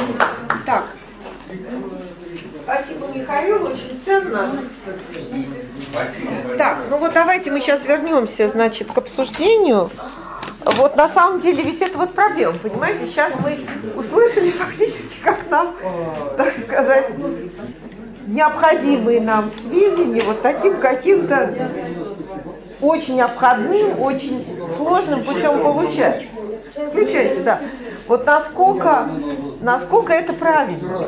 Так. Спасибо, Михаил, очень ценно. Так, ну вот давайте мы сейчас вернемся, значит, к обсуждению. Вот на самом деле ведь это вот проблема, понимаете? Сейчас мы услышали фактически, как нам, так сказать, необходимые нам сведения вот таким каким-то очень обходным, очень сложным путем получать. Включайте, да. Вот насколько это правильно.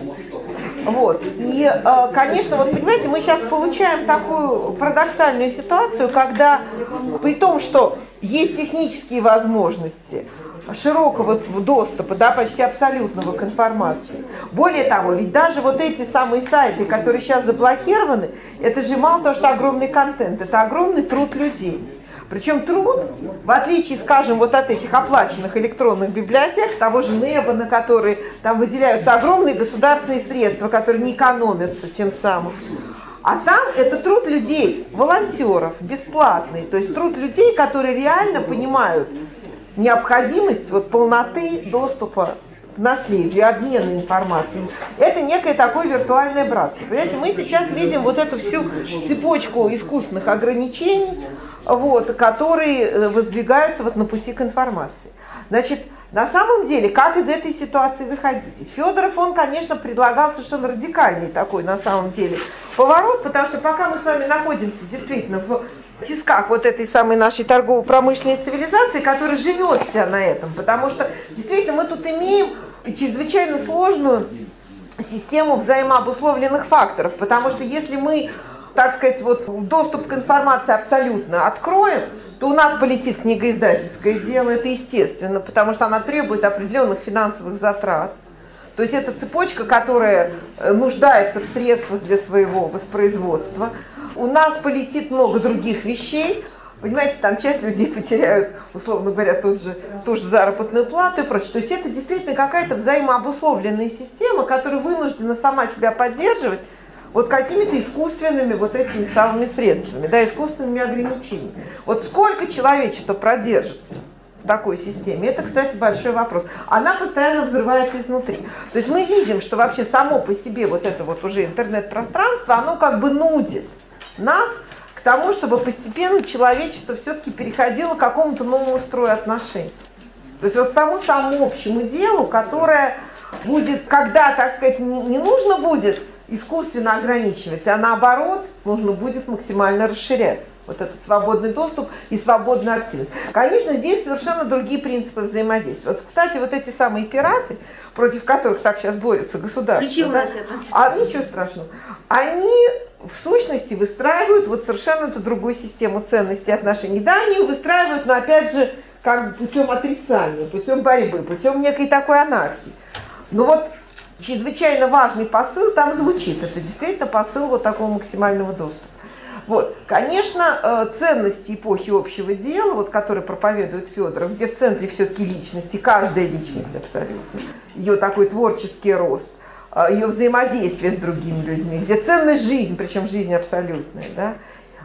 Вот. И, конечно, вот понимаете, мы сейчас получаем такую парадоксальную ситуацию, когда при том, что есть технические возможности широкого доступа, да, почти абсолютного к информации. Более того, ведь даже вот эти самые сайты, которые сейчас заблокированы, это же мало того, что огромный контент, это огромный труд людей. Причем труд, в отличие, скажем, вот от этих оплаченных электронных библиотек, того же НЭБа, на которые там выделяются огромные государственные средства, которые не экономятся тем самым. А там это труд людей, волонтеров, бесплатный. То есть труд людей, которые реально понимают необходимость вот полноты доступа к наследию, обмена информацией. Это некое такое виртуальное братство. Понимаете, мы сейчас видим вот эту всю цепочку искусственных ограничений, вот, которые воздвигаются вот на пути к информации. Значит, на самом деле, как из этой ситуации выходить? Федоров, он, конечно, предлагал совершенно радикальный такой, на самом деле, поворот, потому что пока мы с вами находимся действительно в тисках вот этой самой нашей торгово-промышленной цивилизации, которая живет вся на этом, потому что действительно мы тут имеем чрезвычайно сложную систему взаимообусловленных факторов, потому что если мы, так сказать, вот доступ к информации абсолютно откроем, то у нас полетит книгоиздательское дело, это естественно, потому что она требует определенных финансовых затрат. То есть это цепочка, которая нуждается в средствах для своего воспроизводства. У нас полетит много других вещей. Понимаете, там часть людей потеряют, условно говоря, ту же заработную плату и прочее. То есть это действительно какая-то взаимообусловленная система, которая вынуждена сама себя поддерживать вот какими-то искусственными вот этими самыми средствами, да, искусственными ограничениями. Вот сколько человечество продержится в такой системе, это, кстати, большой вопрос. Она постоянно взрывается изнутри. То есть мы видим, что вообще само по себе вот это вот уже интернет-пространство, оно как бы нудит нас к тому, чтобы постепенно человечество все-таки переходило к какому-то новому строю отношений. То есть вот к тому самому общему делу, которое будет, когда, так сказать, не нужно будет искусственно ограничивать, а наоборот, нужно будет максимально расширять вот этот свободный доступ и свободную активность. Конечно, здесь совершенно другие принципы взаимодействия. Вот, кстати, вот эти самые пираты, против которых так сейчас борются государства, да, ничего страшного, они в сущности выстраивают вот совершенно другую систему ценностей и отношений. Да, они ее выстраивают, но опять же, как бы путем отрицания, путем борьбы, путем некой такой анархии. Но вот чрезвычайно важный посыл там звучит. Это действительно посыл вот такого максимального доступа. Вот. Конечно, ценности эпохи общего дела, вот, которые проповедует Федоров, где в центре все-таки личности, каждая личность абсолютно, ее такой творческий рост, ее взаимодействие с другими людьми, где ценность жизнь, причем жизнь абсолютная, да,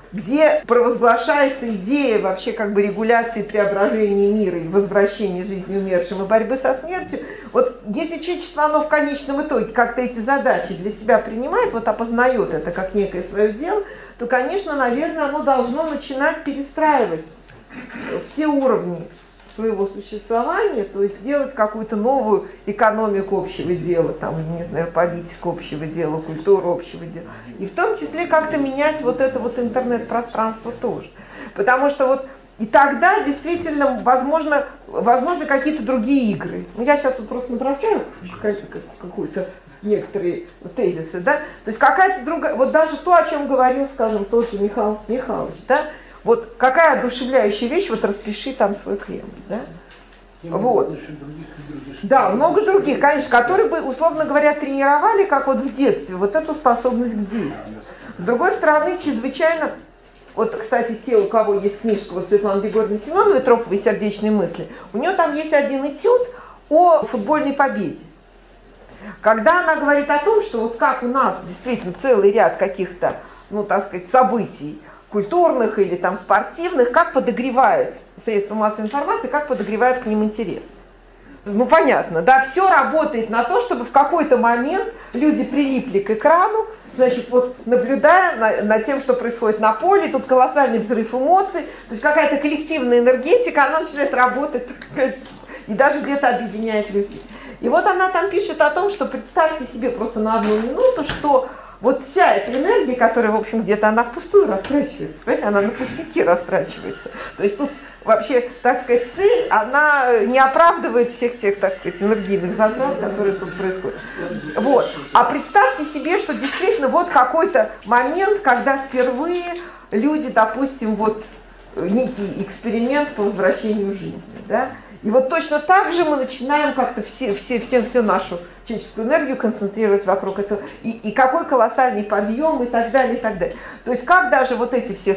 где провозглашается идея вообще как бы регуляции преображения мира и возвращения жизни умершим и борьбы со смертью. Вот если человечество, оно в конечном итоге как-то эти задачи для себя принимает, вот опознает это как некое свое дело, то, конечно, наверное, оно должно начинать перестраивать все уровни своего существования, то есть делать какую-то новую экономику общего дела, там, не знаю, политику общего дела, культуру общего дела. И в том числе как-то менять вот это вот интернет-пространство тоже. Потому что вот и тогда действительно возможно какие-то другие игры. Ну, я сейчас вот просто набросаю какую-то некоторые тезисы, да, то есть какая-то другая, вот даже то, о чем говорил, скажем, тот же Михаил Михайлович, да, вот какая одушевляющая вещь, вот распиши там свой Кремль, да, вот. Да, много других, конечно, которые бы, условно говоря, тренировали, как вот в детстве, вот эту способность к действию. С другой стороны, чрезвычайно, вот, кстати, те, у кого есть книжка вот Светланы Григорьевны Семеновой «Троповые сердечные мысли», у нее там есть один этюд о футбольной победе. Когда она говорит о том, что вот как у нас действительно целый ряд каких-то, ну, так сказать, событий культурных или там спортивных, как подогревает средства массовой информации, как подогревает к ним интерес. Ну, понятно, да, все работает на то, чтобы в какой-то момент люди прилипли к экрану, значит, вот наблюдая над тем, что происходит на поле, тут колоссальный взрыв эмоций, то есть какая-то коллективная энергетика, она начинает работать, и даже где-то объединяет людей. И вот она там пишет о том, что представьте себе просто на одну минуту, что вот вся эта энергия, которая, в общем, где-то она впустую растрачивается, понимаете, она на пустяки растрачивается. То есть тут вообще, так сказать, цель, она не оправдывает всех тех, так сказать, энергийных затрат, которые тут происходят. Вот. А представьте себе, что действительно вот какой-то момент, когда впервые люди, допустим, вот некий эксперимент по возвращению жизни, да, и вот точно так же мы начинаем как-то всю нашу человеческую энергию концентрировать вокруг этого. И какой колоссальный подъем и так далее, и так далее. То есть как даже вот эти все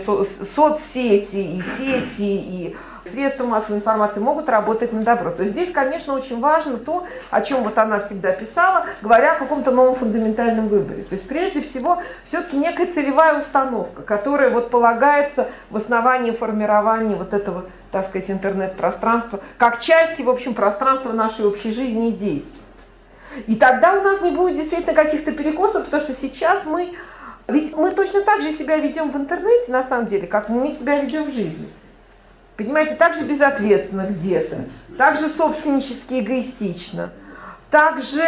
соцсети и сети, и средства массовой информации могут работать на добро. То есть здесь, конечно, очень важно то, о чем вот она всегда писала, говоря о каком-то новом фундаментальном выборе. То есть прежде всего все-таки некая целевая установка, которая вот полагается в основании формирования вот этого, так сказать, интернет-пространства, как части, в общем, пространства нашей общей жизни и действий. И тогда у нас не будет действительно каких-то перекосов, потому что сейчас ведь мы точно так же себя ведем в интернете, на самом деле, как мы себя ведем в жизни. Понимаете, так же безответственно где-то, так же собственнически эгоистично, так же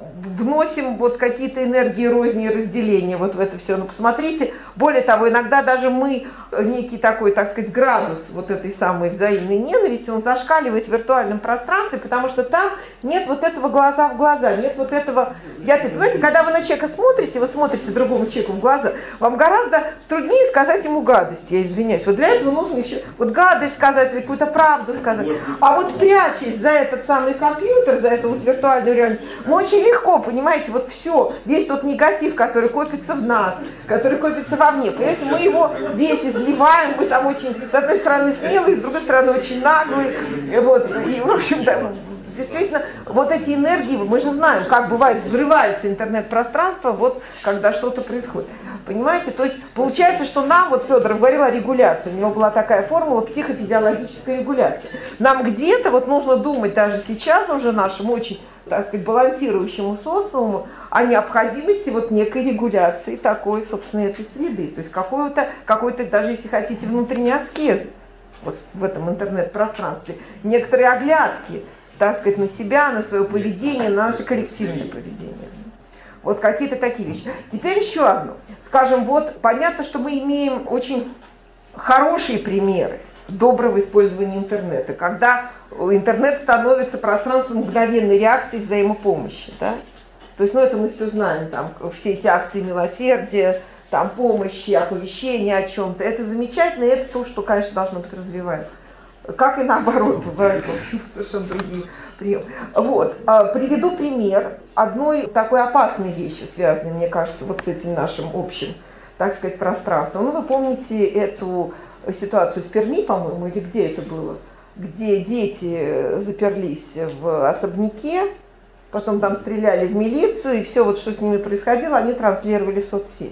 вносим вот какие-то энергии розни и разделения вот в это все. Ну, посмотрите, более того, иногда даже мы некий такой, так сказать, градус вот этой самой взаимной ненависти, он зашкаливает в виртуальном пространстве, потому что там нет вот этого глаза в глаза, нет вот этого... Понимаете, когда вы на человека смотрите, вы смотрите другому человеку в глаза, вам гораздо труднее сказать ему гадость, я извиняюсь. Вот для этого нужно еще вот гадость сказать, или какую-то правду сказать. А вот прячась за этот самый компьютер, за эту вот виртуальную реальность, мы очень легко, понимаете, вот все, весь тот негатив, который копится в нас, который копится вовне, понимаете, мы его весь изливаем, мы там очень, с одной стороны, смелые, с другой стороны, очень наглые, вот, и, в общем-то, действительно, вот эти энергии, мы же знаем, как бывает, взрывается интернет-пространство, вот, когда что-то происходит. Понимаете, то есть получается, что нам, вот Федоров говорил о регуляции, у него была такая формула психофизиологической регуляции. Нам где-то вот нужно думать даже сейчас уже нашему очень, так сказать, балансирующему социуму о необходимости вот некой регуляции такой, собственно, этой среды. То есть какой-то, даже если хотите, внутренней аскезы вот в этом интернет-пространстве. Некоторые оглядки, так сказать, на себя, на свое поведение, на наше коллективное поведение. Вот какие-то такие вещи. Теперь еще одно. Скажем, вот понятно, что мы имеем очень хорошие примеры доброго использования интернета, когда интернет становится пространством мгновенной реакции взаимопомощи. Да? То есть, ну это мы все знаем, там все эти акции милосердия, там помощи, оповещения о чем-то. Это замечательно, и это то, что, конечно, должно быть развиваемо. Как и наоборот, бывают, в общем, совершенно другие приемы. Вот, приведу пример одной такой опасной вещи, связанной, мне кажется, вот с этим нашим общим, так сказать, пространством. Ну, вы помните эту ситуацию в Перми, по-моему, или где это было? Где дети заперлись в особняке, потом там стреляли в милицию, и все, вот, что с ними происходило, они транслировали в соцсети.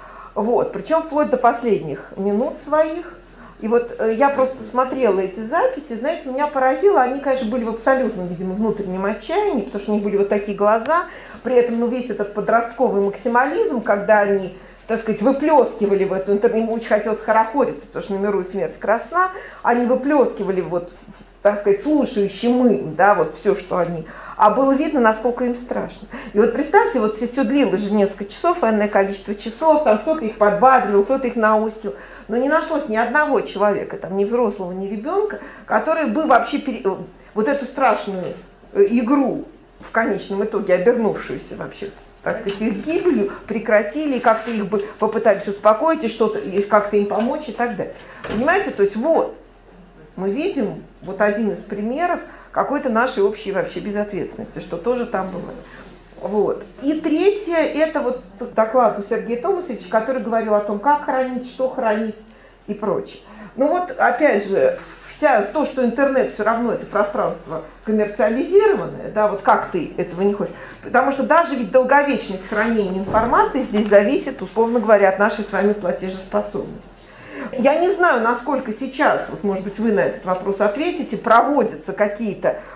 Вот, причем вплоть до последних минут своих. И вот я просто смотрела эти записи, знаете, меня поразило, они, конечно, были в абсолютном, видимо, внутреннем отчаянии, потому что у них были вот такие глаза, при этом, ну, весь этот подростковый максимализм, когда они, так сказать, выплескивали в эту интернет, ему очень хотелось хорохориться, потому что «На миру и смерть красна», они выплескивали вот, так сказать, слушающим им, да, вот все, что они, а было видно, насколько им страшно. И вот представьте, вот все длилось же несколько часов, энное количество часов, там кто-то их подбадривал, кто-то их наускивал. Но не нашлось ни одного человека, там, ни взрослого, ни ребенка, который бы вообще вот эту страшную игру, в конечном итоге обернувшуюся вообще, так сказать, их гибелью, прекратили, и как-то их бы попытались успокоить, и что-то, и как-то им помочь и так далее. Понимаете, то есть вот, мы видим вот один из примеров какой-то нашей общей вообще безответственности, что тоже там бывает. Вот. И третье, это вот доклад у Сергея Томасовича, который говорил о том, как хранить, что хранить и прочее. Ну вот, опять же, то, что интернет все равно это пространство коммерциализированное, да, вот как ты этого не хочешь. Потому что даже ведь долговечность хранения информации здесь зависит, условно говоря, от нашей с вами платежеспособности. Я не знаю, насколько сейчас, вот, может быть, вы на этот вопрос ответите, проводятся какие-то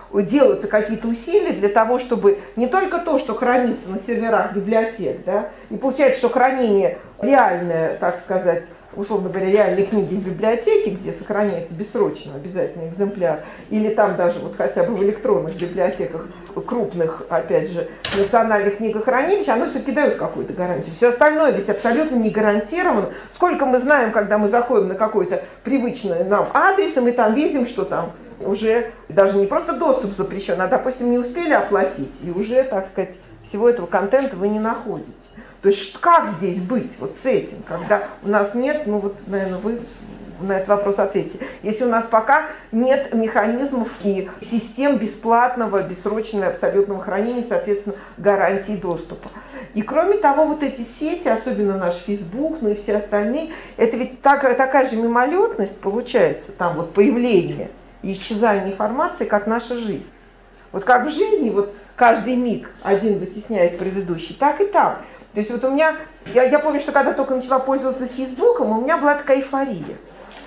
делаются какие-то усилия для того, чтобы не только то, что хранится на серверах библиотек, да, и получается, что хранение реальное, так сказать, условно говоря, реальные книги в библиотеке, где сохраняется бессрочно обязательный экземпляр, или там даже вот хотя бы в электронных библиотеках крупных, опять же, национальных книгохранилищ, оно все-таки дает какую-то гарантию. Все остальное ведь абсолютно не гарантировано. Сколько мы знаем, когда мы заходим на какой-то привычный нам адрес, и мы там видим, что там уже даже не просто доступ запрещен, а, допустим, не успели оплатить, и уже, так сказать, всего этого контента вы не находите. То есть как здесь быть вот с этим, когда у нас нет, ну вот, наверное, вы на этот вопрос ответите, если у нас пока нет механизмов и систем бесплатного, бессрочного, абсолютного хранения, соответственно, гарантии доступа. И кроме того, вот эти сети, особенно наш Facebook, ну и все остальные, это ведь такая же мимолетность получается, там вот появление и исчезание информации, как наша жизнь. Вот как в жизни, вот каждый миг один вытесняет предыдущий, так и там. То есть вот у меня, я помню, что когда только начала пользоваться Фейсбуком, у меня была такая эйфория.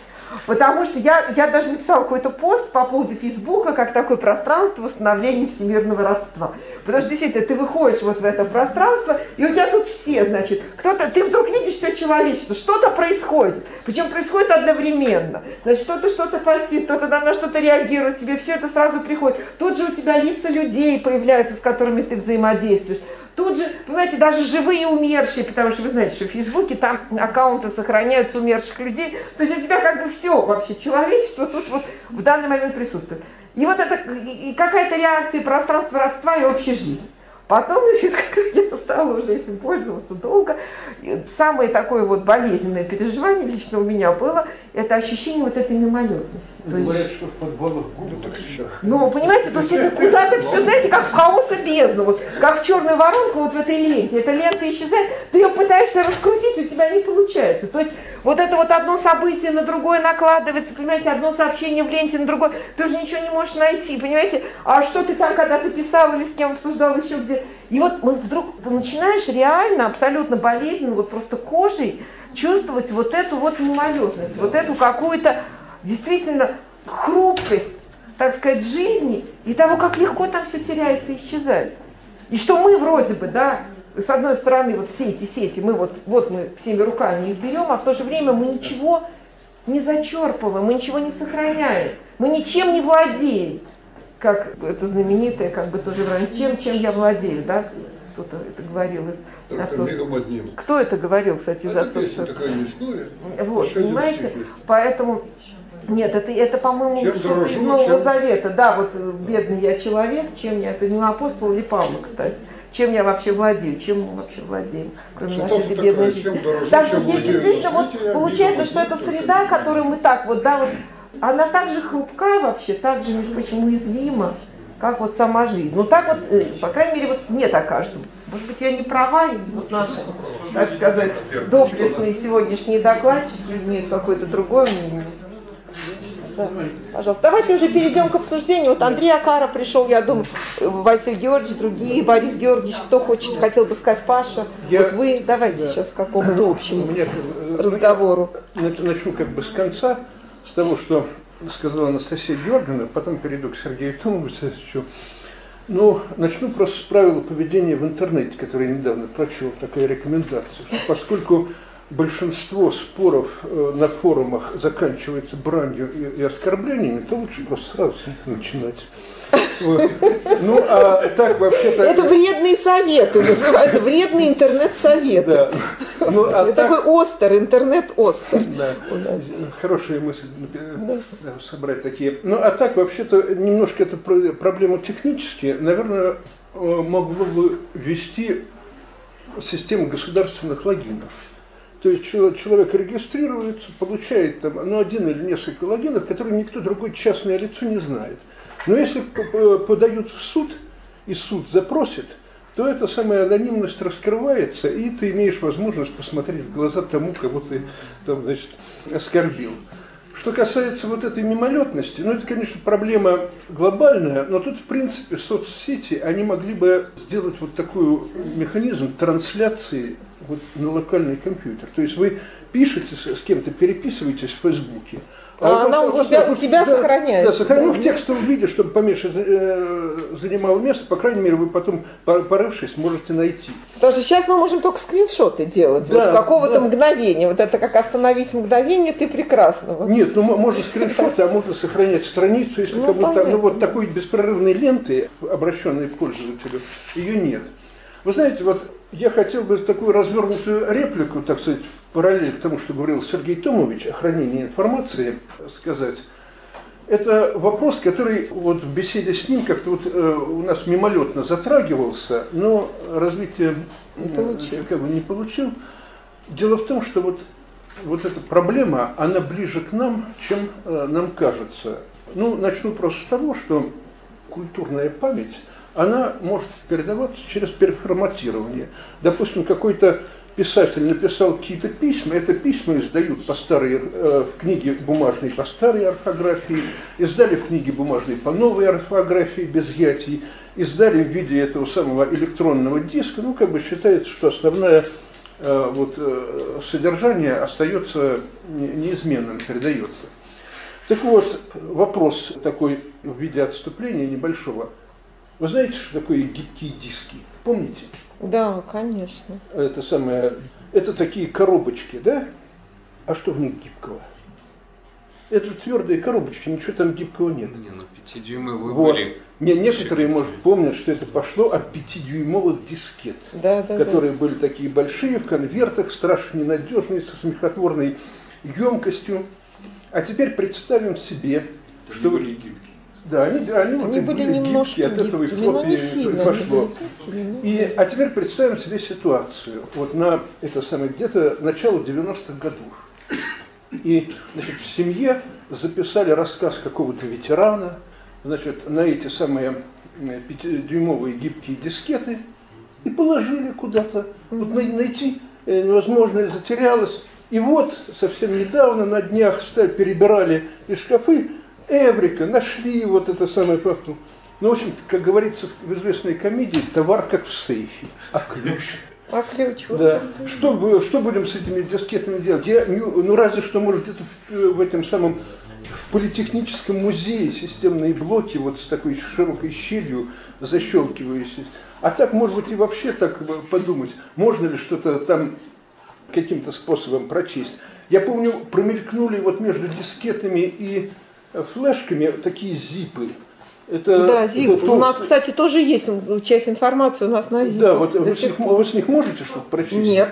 Потому что я даже написала какой-то пост по поводу Фейсбука, как такое пространство восстановления всемирного родства. Потому что действительно ты выходишь вот в это пространство, и у тебя тут все, значит, ты вдруг видишь все человечество, что-то происходит. Причем происходит одновременно. Значит, что-то постит, кто-то на что-то реагирует, тебе все это сразу приходит. Тут же у тебя лица людей появляются, с которыми ты взаимодействуешь. Тут же, понимаете, даже живые умершие, потому что вы знаете, что в Фейсбуке там аккаунты сохраняются умерших людей. То есть у тебя как бы все вообще, человечество тут вот в данный момент присутствует. И вот это и какая-то реакция пространства родства и общей жизни. Потом, значит, когда я стала уже этим пользоваться долго, самое такое вот болезненное переживание лично у меня было, это ощущение вот этой мимолетности. Говорят, что в подвалах губы. Ну, понимаете, то есть это куда-то все, знаете, как в хаос и бездну, вот, как в черную воронку вот в этой ленте. Эта лента исчезает, ты ее пытаешься раскрутить, у тебя не получается. То есть вот это вот одно событие на другое накладывается, понимаете, одно сообщение в ленте на другое, ты уже ничего не можешь найти, понимаете, а что ты там когда-то писал или с кем обсуждал еще где. И вот вдруг ты начинаешь реально, абсолютно болезненно, вот просто кожей чувствовать вот эту вот мимолетность, вот эту какую-то действительно хрупкость, так сказать, жизни и того, как легко там все теряется и исчезает. И что мы вроде бы, да, с одной стороны, вот все эти сети, мы вот мы всеми руками их берем, а в то же время мы ничего не зачерпываем, мы ничего не сохраняем, мы ничем не владеем. Как это знаменитое, как бы тоже чем я владею, да? Кто-то это говорил из отцов. Кто это говорил, кстати, из отцов? Вот, понимаете? Поэтому, нет, это по-моему, что-то из Нового Завета. Да, вот бедный я человек, чем я, это не апостол или Павла, кстати. Чем я вообще владею, чем мы вообще владеем, кроме нашей бедной жизни. Так что здесь действительно вот получается, что это среда, которую мы так вот, да, вот, она так же хрупка вообще, так же, между прочим, уязвима, как вот сама жизнь. Ну так вот, по крайней мере, вот мне так кажется. Может быть, я не права, и вот наши, так сказать, доблестные сегодняшние докладчики имеют какое-то другое мнение. Да. Пожалуйста, давайте уже перейдем к обсуждению. Вот Андрей Акара пришел, я думаю, Василий Георгиевич, другие, Борис Георгиевич, кто хочет, хотел бы сказать, Паша. Вот вы, давайте сейчас к какому-то общему разговору. Начну как бы с конца, с того, что сказала Анастасия Георгиевна, потом перейду к Сергею Томовичу. Ну, начну просто с правила поведения в интернете, которые я недавно прочел, такая рекомендация, что поскольку большинство споров на форумах заканчивается бранью и оскорблениями, то лучше просто сразу с них начинать. Вот. Ну, а так вообще-то... Это вредные советы называются, вредные интернет-советы. Да. Ну, а такой остер, интернет-остер. Да. Хорошая мысль собрать такие. Ну, а так вообще-то немножко это проблема технические. Наверное, могло бы ввести систему государственных логинов. То есть человек регистрируется, получает там, один или несколько логинов, которые никто другой частное лицо не знает. Но если подают в суд, и суд запросит, то эта самая анонимность раскрывается, и ты имеешь возможность посмотреть в глаза тому, кого ты там, значит, оскорбил. Что касается вот этой мимолетности, ну это, конечно, проблема глобальная, но тут, в принципе, соцсети, они могли бы сделать вот такой механизм трансляции вот на локальный компьютер. То есть вы пишете с кем-то, переписываетесь в Фейсбуке, она у тебя да, сохраняется. Да, сохраню в текстовом виде, чтобы поменьше занимало место. По крайней мере, вы потом, порывшись, можете найти. Потому что сейчас мы можем только скриншоты делать. Да, вот какого-то мгновения. Вот это как «Остановись мгновение», ты прекрасно. Вот. Нет, ну можно скриншоты, а можно сохранять страницу, если кому-то... Ну вот такой беспрерывной ленты, обращенной к пользователю, ее нет. Вы знаете, вот я хотел бы такую развернутую реплику, так сказать, в параллель к тому, что говорил Сергей Томович о хранении информации, сказать. Это вопрос, который вот в беседе с ним как-то вот у нас мимолетно затрагивался, но развитие не получил. Дело в том, что вот эта проблема, она ближе к нам, чем нам кажется. Ну, начну просто с того, что культурная память, она может передаваться через переформатирование. Допустим, какой-то писатель написал какие-то письма, это письма издают по старой, в книге бумажной по старой орфографии, издали в книге бумажной по новой орфографии без ятий, издали в виде этого самого электронного диска. Ну, как бы считается, что основное содержание остается неизменным, передается. Так вот, вопрос такой в виде отступления небольшого. Вы знаете, что такое гибкие диски? Помните? Да, конечно. Это такие коробочки, да? А что в них гибкого? Это твердые коробочки, ничего там гибкого нет. Не, ну 5-дюймовые были. Некоторые, может, помнят, что это пошло от 5-дюймовых дискет, которые были такие большие, в конвертах, страшно ненадежные, со смехотворной емкостью. А теперь представим себе, что... были гибкие. Да, они были немножко гибкие, от этого и хлопья пошло. А теперь представим себе ситуацию. Вот на это самое где-то начало 90-х годов. И, значит, в семье записали рассказ какого-то ветерана, значит, на эти самые 5-дюймовые гибкие дискеты и положили куда-то. Вот найти невозможно, затерялось. И вот совсем недавно, на днях, перебирали из шкафы, эврика, нашли вот это самое. Ну, в общем, как говорится в известной комедии, товар как в сейфе, а ключ. А ключ, вот да. Что будем с этими дискетами делать? Ну, разве что, может, где-то в этом самом в политехническом музее системные блоки вот с такой широкой щелью защелкивающиеся. А так, может быть, и вообще так подумать, можно ли что-то там каким-то способом прочесть. Я помню, промелькнули вот между дискетами и флешками такие зипы. Да, зип. У нас, кстати, тоже есть часть информации у нас на зипе. Да, вот вы с них можете что-то прочесть? Нет.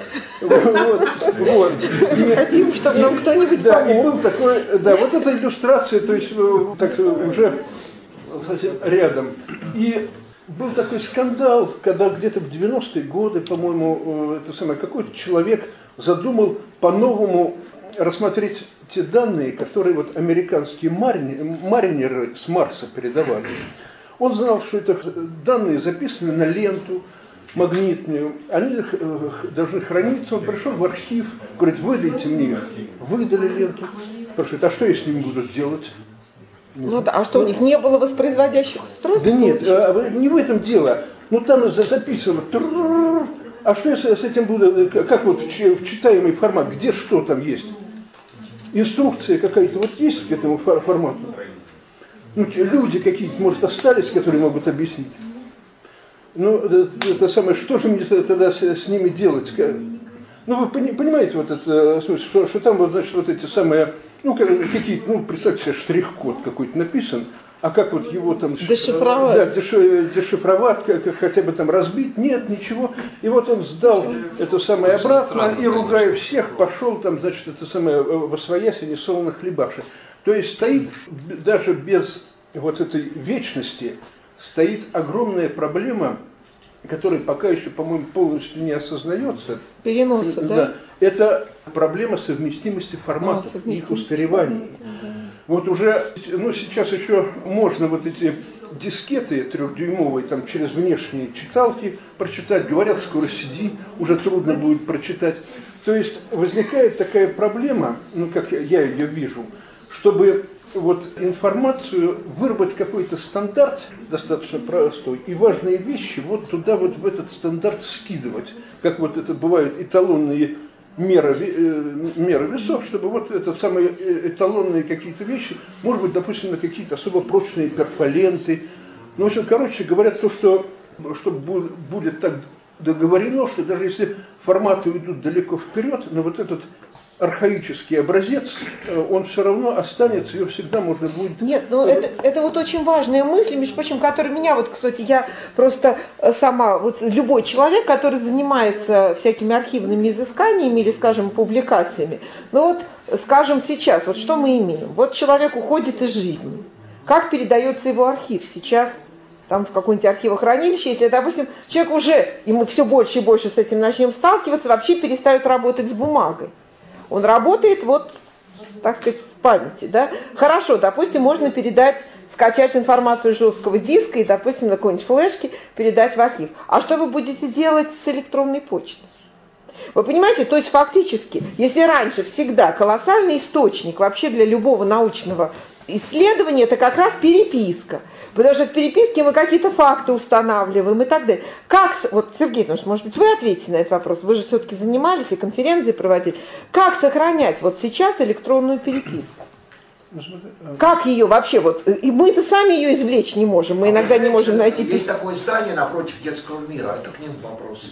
Вот. Хотим, чтобы нам кто-нибудь помог. Да, и был такой, да, вот эта иллюстрация, то есть так уже совсем рядом. И был такой скандал, когда где-то в 90-е годы, по-моему, какой-то человек задумал по-новому рассмотреть те данные, которые вот американские маринеры с Марса передавали. Он знал, что это данные записаны на ленту магнитную, они должны храниться. Он пришел в архив, говорит, выдайте мне их. Выдали ленту. Спрашивает, а что я с ними буду делать? Ну да, а что, у них не было воспроизводящих устройств? Да нет, не в этом дело. Ну там записано. А что я с этим буду, как вот в читаемый формат, где что там есть? Инструкция какая-то вот есть к этому формату? Ну, люди какие-то, может, остались, которые могут объяснить? Ну, это самое, что же мне тогда с ними делать? Ну, вы понимаете, вот это, что там, вот, значит, вот эти самые, ну, какие-то, ну, представьте себе, штрих-код какой-то написан, а как вот его там... Дешифровать. Да, дешифровать, хотя бы там разбить, нет, ничего. И вот он сдал это самое обратно и, ругая всех, пошел там, значит, это самое восвоясь, несолоно хлебаши. То есть стоит, даже без вот этой вечности, стоит огромная проблема, которая пока еще, по-моему, полностью не осознается. Переноса, да? Это проблема совместимости форматов, их устаревания. Вот уже, ну, сейчас еще можно вот эти дискеты 3-дюймовые там через внешние читалки прочитать. Говорят, скоро CD уже трудно будет прочитать. То есть возникает такая проблема, ну, как я ее вижу, чтобы вот информацию выработать какой-то стандарт достаточно простой и важные вещи вот туда вот в этот стандарт скидывать, как вот это бывают эталонные мера весов, чтобы вот это самые эталонные какие-то вещи, может быть, допустим, на какие-то особо прочные перфоленты. Ну, в общем, короче говоря, то, что будет так договорено, что даже если форматы уйдут далеко вперед, но вот этот архаический образец, он все равно останется, ее всегда можно будет... Нет, ну это вот очень важная мысль, между прочим, которая меня, вот, кстати, я просто сама, вот любой человек, который занимается всякими архивными изысканиями или, скажем, публикациями, ну вот, скажем, сейчас, вот что мы имеем? Вот человек уходит из жизни. Как передается его архив сейчас? Там в какое-нибудь архивохранилище, если, допустим, человек уже, и мы все больше и больше с этим начнем сталкиваться, вообще перестает работать с бумагой. Он работает, вот, так сказать, в памяти, да? Хорошо, допустим, можно скачать информацию с жесткого диска и, допустим, на какой-нибудь флешке передать в архив. А что вы будете делать с электронной почтой? Вы понимаете, то есть фактически, если раньше всегда колоссальный источник вообще для любого научного исследование – это как раз переписка. Потому что в переписке мы какие-то факты устанавливаем и так далее. Вот, Сергей Иванович, может быть, вы ответите на этот вопрос. Вы же все-таки занимались и конференции проводили. Как сохранять вот сейчас электронную переписку? Как ее вообще, вот, и мы-то сами ее извлечь не можем, мы иногда не можем найти письмо. Есть такое здание напротив детского мира, это к ним вопрос.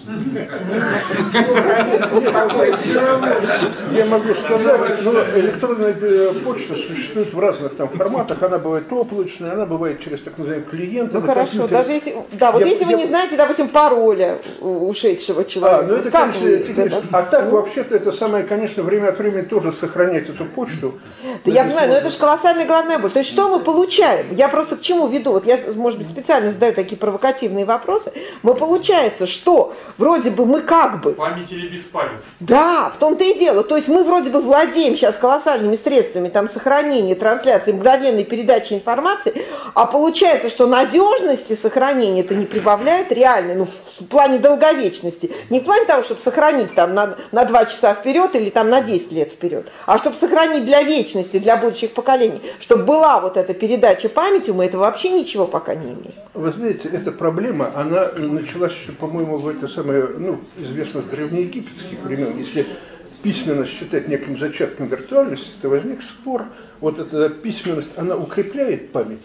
Я могу сказать, но электронная почта существует в разных там форматах, она бывает облачная, она бывает через так называемые клиенты. Ну хорошо, даже если, да, вот если вы не знаете, допустим, пароля ушедшего человека. Ну это, конечно, а так вообще-то это самое, конечно, время от времени тоже сохранять эту почту. Да я понимаю, но это же колоссальная головная боль. То есть что мы получаем? Я просто к чему веду? Вот я, может быть, специально задаю такие провокативные вопросы. Получается, что вроде бы мы как бы... Память или беспамять? Да, в том-то и дело. То есть мы вроде бы владеем сейчас колоссальными средствами там, сохранения, трансляции, мгновенной передачи информации, а получается, что надежности сохранения это не прибавляет реально, ну, в плане долговечности. Не в плане того, чтобы сохранить там на 2 часа вперед или там на 10 лет вперед, а чтобы сохранить для вечности, для будущих поколений, чтобы была вот эта передача памяти, мы этого вообще ничего пока не имеем. Вы знаете, эта проблема, она началась еще, по-моему, в это самое, ну, известно с древнеегипетских времен. Если письменность считать неким зачатком виртуальности, то возник спор, вот эта письменность, она укрепляет память?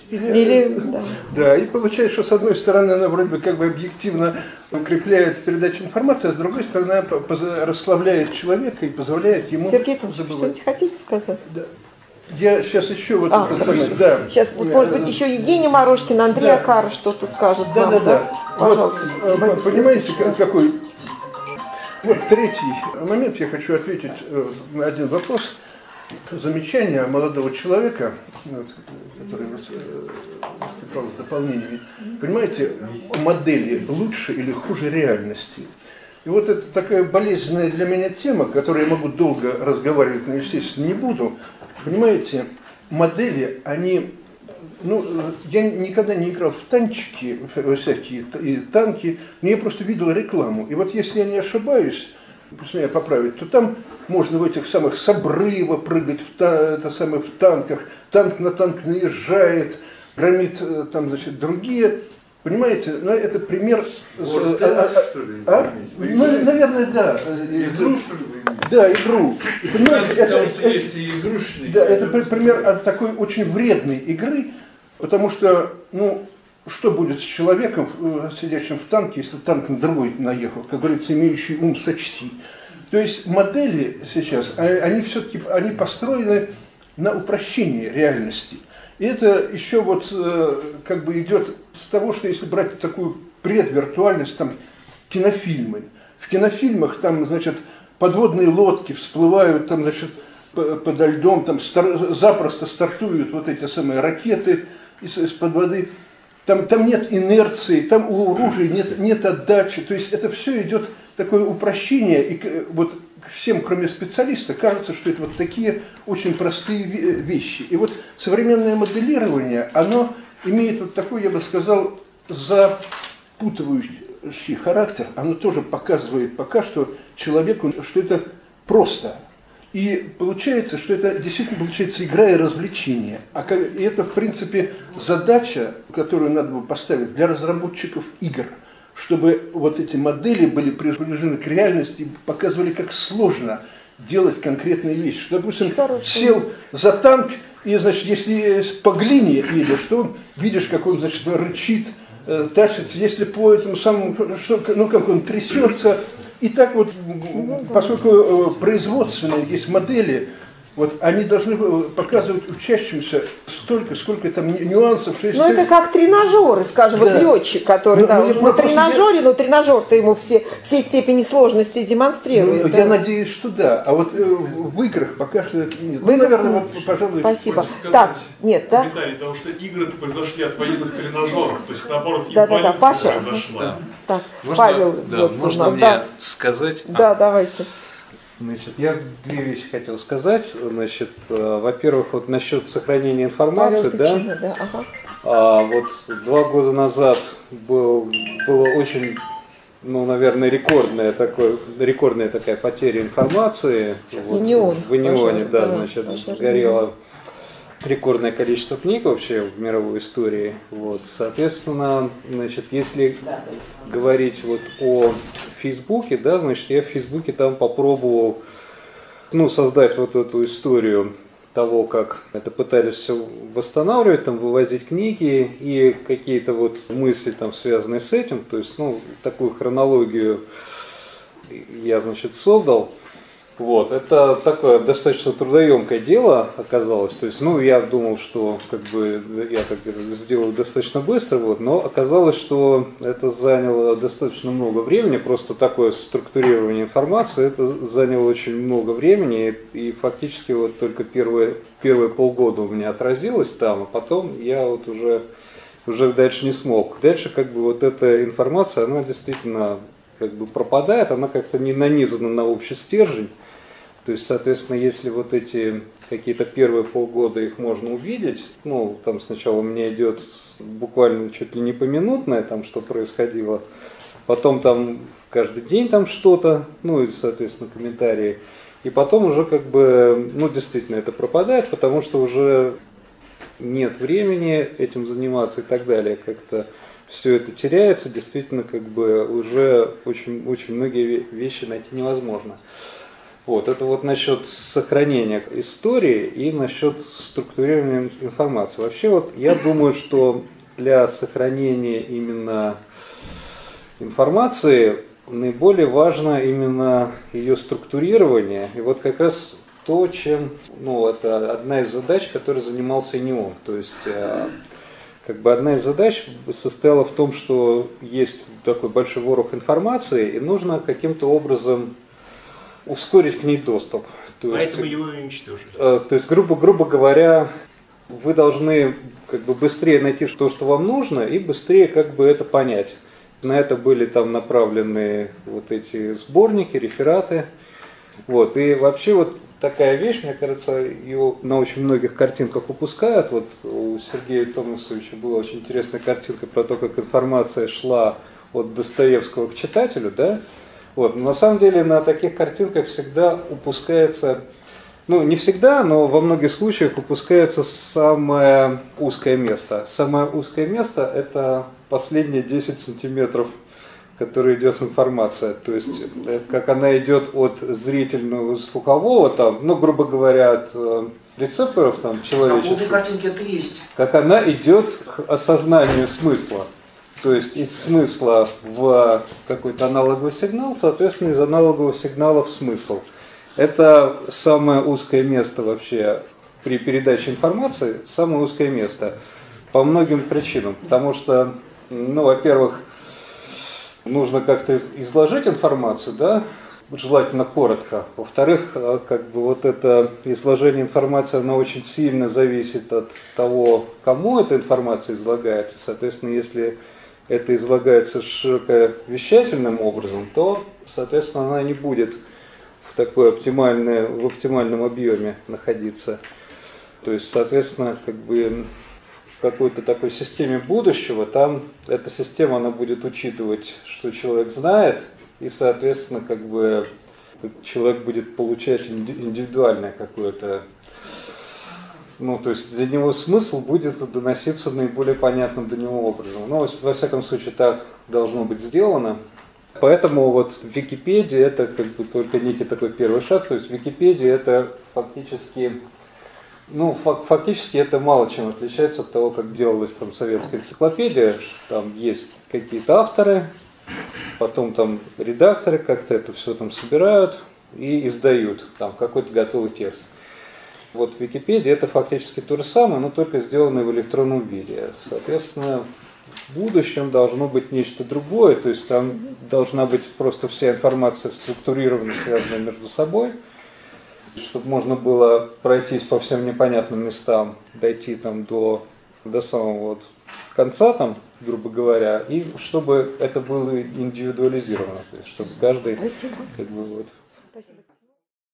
Да, и получается, что с одной стороны она вроде бы как бы объективно укрепляет передачу информации, а с другой стороны она расслабляет человека и позволяет ему Сергей Иванович, что-нибудь хотите сказать? Да. Я сейчас еще вот это самое, да. Сейчас, вот, может быть, еще Евгений Морошкин, Андрей Акар что-то скажет. Да. Пожалуйста. Вот, понимаете, какой... Вот третий момент, я хочу ответить на один вопрос. Замечание молодого человека, который выступал с дополнениями. Понимаете, модели лучше или хуже реальности? И вот это такая болезненная для меня тема, которую я могу долго разговаривать, но, естественно, не буду. Понимаете, модели, они... Ну, я никогда не играл в танчики, всякие и танки, но я просто видел рекламу. И вот если я не ошибаюсь, пусть меня поправить, то там можно в этих самых с обрыва прыгать в танках, танк на танк наезжает, громит там, значит, другие. Понимаете, ну, это пример... Ну, наверное, да. Игру, что ли, вы имеете? Да, игру. И, понимаете, потому что есть и игрушечные. Да, это пример такой очень вредной игры, потому что, ну, что будет с человеком, сидящим в танке, если танк на другой наехал, как говорится, имеющий ум сочти. То есть модели сейчас, они все-таки они построены на упрощении реальности. И это еще вот как бы идет с того, что если брать такую предвиртуальность, там кинофильмы. В кинофильмах там, значит, подводные лодки всплывают, там, значит, подо льдом, там запросто стартуют вот эти самые ракеты из-под воды. Там нет инерции, там у оружия нет отдачи. То есть это все идет такое упрощение, и вот всем, кроме специалиста, кажется, что это вот такие очень простые вещи. И вот современное моделирование, оно имеет вот такой, я бы сказал, запутывающий характер. Оно тоже показывает пока что человеку, что это просто. И получается, что это действительно получается игра и развлечение. И это, в принципе, задача, которую надо бы поставить для разработчиков игр, чтобы вот эти модели были приближены к реальности и показывали, как сложно делать конкретные вещи. Что, допустим, сел за танк, и, значит, если по глине едешь, то он, видишь, как он, значит, рычит, тащится, если по этому самому, ну, как он трясется. И так вот, поскольку производственные есть модели, вот они должны показывать учащимся столько, сколько там нюансов. Что ну, это как тренажеры, скажем, да. Вот летчик, который на тренажере, но тренажер-то ему все степени сложности демонстрирует. Ну, да? Я надеюсь, что да. А вот в играх пока что это нет. Ну, наверное, вот, пожалуй... Спасибо. Так, нет, да? Потому что игры произошли от военных тренажеров, то есть наоборот, да, Паша. произошла. Так, Можно, Павел, да, вот можно у нас, мне да. сказать? Да, давайте. Значит, я две вещи хотел сказать. Значит, во-первых, вот насчет сохранения информации, Павел, да. Ага. Вот 2 года назад было очень, ну, наверное, рекордная такая потеря информации. Вот, в Инионе, да, значит, сгорело рекордное количество книг вообще в мировой истории. Вот, соответственно, значит, если говорить вот о Фейсбуке, да, значит, я в Фейсбуке там попробовал, ну, создать вот эту историю того, как это пытались все восстанавливать, там, вывозить книги и какие-то вот мысли там, связанные с этим, то есть, ну, такую хронологию я, значит, создал. Вот, это такое достаточно трудоемкое дело оказалось, то есть, ну, я думал, что как бы я так сделаю достаточно быстро, вот, но оказалось, что это заняло достаточно много времени, просто такое структурирование информации, это заняло очень много времени, и фактически вот только первые полгода у меня отразилось там, а потом я вот уже дальше не смог. Дальше как бы вот эта информация, она действительно как бы пропадает, она как-то не нанизана на общий стержень. То есть, соответственно, если вот эти какие-то первые полгода их можно увидеть, ну, там сначала у меня идет буквально чуть ли не поминутное, там, что происходило, потом там каждый день там что-то, ну, и, соответственно, комментарии, и потом уже как бы, ну, действительно это пропадает, потому что уже нет времени этим заниматься и так далее, как-то все это теряется, действительно, как бы уже очень, очень многие вещи найти невозможно. Вот, это вот насчет сохранения истории и насчет структурирования информации. Вообще вот я думаю, что для сохранения именно информации наиболее важно именно ее структурирование. И вот как раз то, чем, ну, это одна из задач, которой занимался ИНИОН. То есть как бы одна из задач состояла в том, что есть такой большой ворох информации, и нужно каким-то образом ускорить к ней доступ. Поэтому его уничтожили. То есть, грубо говоря, вы должны как бы быстрее найти то, что вам нужно, и быстрее как бы это понять. На это были там направлены вот эти сборники, рефераты. Вот. И вообще вот такая вещь, мне кажется, ее на очень многих картинках упускают. Вот у Сергея Томасовича была очень интересная картинка про то, как информация шла от Достоевского к читателю, да? Вот. Но на самом деле на таких картинках всегда упускается, ну не всегда, но во многих случаях упускается самое узкое место. Самое узкое место – это последние 10 сантиметров, которые идет информация. То есть как она идет от зрительного, слухового, там, ну грубо говоря, от рецепторов там, человеческих. Картинки это есть. Как она идет к осознанию смысла. То есть из смысла в какой-то аналоговый сигнал, соответственно, из аналогового сигнала в смысл. Это самое узкое место вообще при передаче информации, самое узкое место по многим причинам. Потому что, ну, во-первых, нужно как-то изложить информацию, да, желательно коротко. Во-вторых, как бы вот это изложение информации, оно очень сильно зависит от того, кому эта информация излагается. Соответственно, если это излагается широковещательным образом, то, соответственно, она не будет в оптимальном объеме находиться. То есть, соответственно, как бы в какой-то такой системе будущего, там эта система, она будет учитывать, что человек знает, и, соответственно, как бы человек будет получать индивидуальное какое-то Ну, то есть для него смысл будет доноситься наиболее понятным для него образом. Но, во всяком случае, так должно быть сделано. Поэтому вот Википедия это как бы только некий такой первый шаг. То есть Википедия это фактически, фактически это мало чем отличается от того, как делалась там советская энциклопедия. Там есть какие-то авторы, потом там редакторы как-то это все там собирают и издают там какой-то готовый текст. Вот Википедия это фактически то же самое, но только сделано в электронном виде. Соответственно, в будущем должно быть нечто другое, то есть там должна быть просто вся информация структурирована, связанная между собой, чтобы можно было пройтись по всем непонятным местам, дойти там до самого вот конца, там, грубо говоря, и чтобы это было индивидуализировано, то есть чтобы каждый как бы вот. Спасибо.